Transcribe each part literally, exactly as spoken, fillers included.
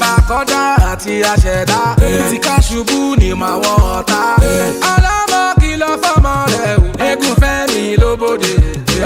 ọba kọ́dá àti àṣẹ̀dá tí ká ṣubú ni màá wọ ọ̀tá. ọlọ́mọ kìlọ̀ fọ́mọ rẹ̀ o eégún fẹ́ mi lóbodè.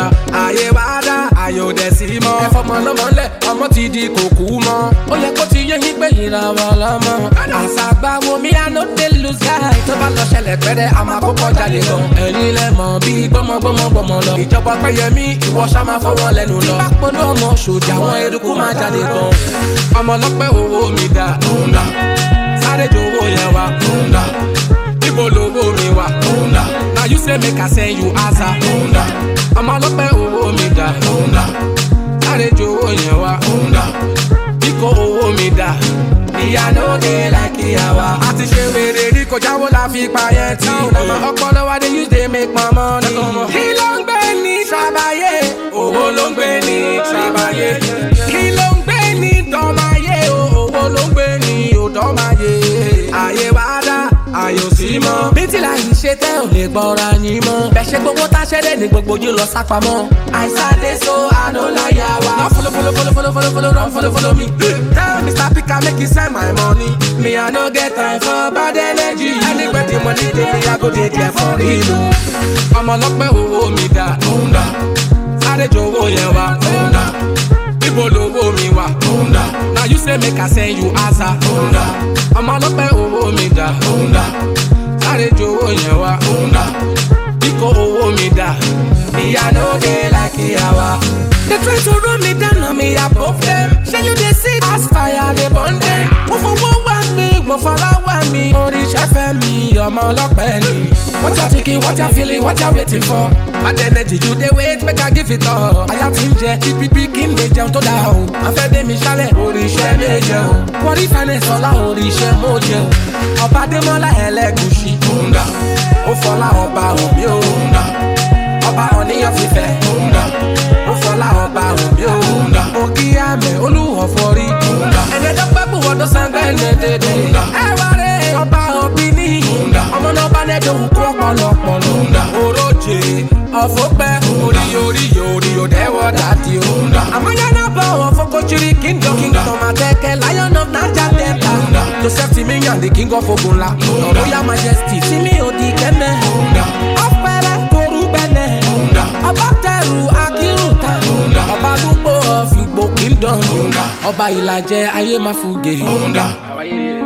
ayé wá dá ayé ò dẹ̀ sí mọ́. ẹ fọmọ lọ́mọ lẹ̀ ọmọ ti di kòkú mọ́. ó yẹ kó ti yé yín pé ìràwọ̀ lọ́mọ. àṣàgbàwo mi à no dey lose guy. tó bá lọ ṣẹlẹ̀ pẹ́rẹ́ àmọ́ àkókò jáde gan. ẹ̀yin lẹ mọ̀ bí gbọ́mọgbọ́mọ gbọ́mọ lọ. ìjọba pẹ́yẹmí ìwọ ṣá máa fọwọ́ lẹ́nu lọ. bá polo ọmọ ṣòjà àwọn eruku máa jáde gan. ọmọ ọlọ́pẹ́ owó mi dá òǹdà. sáré jowó yẹn wá òǹdà. ibo lowó mi wá òǹdà. na you say make I send you answer òǹdà. ọmọ ọlọ́pẹ́ owó mi dá òǹdà. sáré jowó yẹn wá òǹdà. kíkó owó mi dá. ìyá ló dé like ìyàwó. a ti ṣe wèrè rí kọjá wo la fi pa yẹn tí. ọmọ ọpọlọ wa dey use dey make my money. kí ló ń gbé ní ṣàbàyè. owó ló ń gbé ní ṣàbàyè. kí ló ń gbé ní dọ́máyé. owó ló ń gbé ní òdọ́máyé. ayé wa dá ayé ò sí mọ́. bí tí láyé ṣe tẹ́ ò lè gbọ́ra yín mọ́. bẹ́ẹ̀ ṣe gbogbo tá ṣẹ́dẹ̀ ní gbogbo yín lọ sápamọ́. àìsàdé so àná láyà wa. lọ follow follow follow follow follow follow run follow follow me. tell Mister Pika make he send my money. me I no get time for bad energy. anywhere the money dey me I go dey there for real. ọmọ ọlọ́pẹ́ owó mi dá òǹdà. sáré jowó yẹn wá òǹdà. ibo lowó mi wá òǹdà. na you say make I send you answer òǹdà. ọmọ ọlọ́pẹ́ owó mi dá òǹdà. sáré jowó yẹn wá òǹdà. kíkó owó mi dá. ìyá ló dé like ìyàwó. they try to run me down on me above them. ṣé you dey see as fire dey burn them. mo fowó wá mi mo fọlá wá mi. oríṣẹ́ fẹ́ mi ọmọ ọlọ́pẹ́ ni. what you thinking what you feeling what you waiting for. bad energy you dey wait make I give it all. àyà tí ń jẹ pípípí kí n lè jẹun tó dáa o. afẹ́ dé mi ṣálẹ̀ oríṣẹ́ méje o. wọ́n rí finance ọlá oríṣẹ́ mo jẹ o. ọba Adémọ́lá Ẹlẹ́gùṣì òǹdà. ó fọlá ọba òbí òǹdà. ọba Ọ̀níyàn fífẹ́ òǹdà. ó fọlá ọba òbí òǹdà. òkì àmẹ́ olúwọ̀ forí òǹdà. ẹ̀ẹ́dẹ́gbẹ́ pẹ́pù wọ́dọ̀ sangbẹ́ lẹ́dẹ̀ẹ́dẹ́. ẹ wá rẹ̀ ọba òbí ní. ọmọ náà bá nẹ́ẹ̀dẹ̀ òkú ọ̀pọ̀lọpọ̀ òǹdà. oróje ọ̀fọ̀pẹ́ orí orí orí òdẹ́wọ̀ dàdí òǹdà. àmọ́yánná bọ̀ wọ́n fọ́kọ́chiri kingdom kingdom akẹ́kẹ́ lion of Niger Delta. Joseph Timiyan the king of Ogunla. Royal Majesty Timi Odi Kene. ọ̀pẹ̀rẹ̀ koru bẹ́nẹ̀. ọba tẹ̀rù akírùtà. ọba dúpọ̀ of Igbo kingdom. ọba Ìlàjẹ ayé máa fugè.